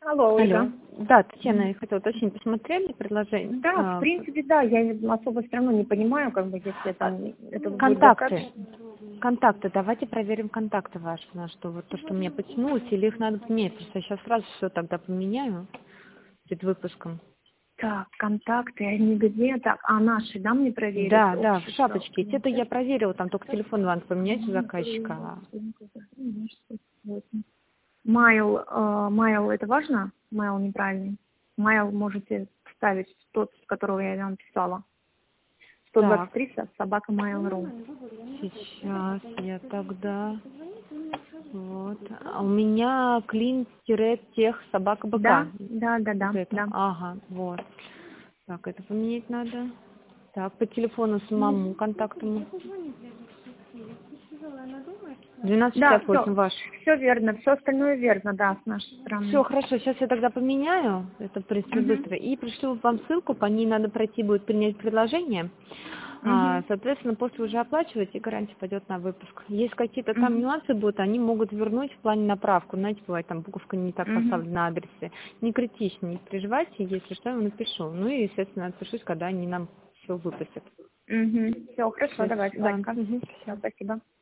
Алло, Алло. Ольга. Да, Татьяна, я хотела уточнить, посмотрели предложение? Да, в принципе, да, я особо все равно не понимаю, как бы, если это будет Контакты. достаточно. Контакты. Давайте проверим контакты ваши, потому что вот то, что мне потянулось, или их надо поменять. Просто я сейчас сразу все тогда поменяю перед выпуском. Так, контакты, они где? Так, наши, да, мне проверить? Да, да, в Общество. шапочке. Те-то я проверила, там только телефон надо поменять у заказчика. Майл, майл, это важно? Майл неправильный. Майл можете вставить тот, с которого я вам писала. Так, 123 собака mail.ru. сейчас я тогда... Вот. А у меня клин-тех собака БК. Да, да, да, Вот да, это. да. Ага, вот. Так, это поменять надо. Так, по телефону самому контактному. Да, 1268 ваш. все верно, все остальное верно, да, с нашей стороны. Все, хорошо, сейчас я тогда поменяю, это в принципе Угу, быстро, и пришлю вам ссылку, по ней надо пройти будет принять предложение. угу, Соответственно, после уже оплачивать, и гарантия пойдет на выпуск. Если какие-то там угу, нюансы будут, они могут вернуть в плане направку. Знаете, бывает, там буковка не так угу, поставлена на адресе. Не критично, не переживайте, если что, я вам напишу. Ну и, естественно, отпишусь, когда они нам все выпустят. угу. Все, хорошо, Все, давайте, да. Ольга. Мгм. Все, спасибо.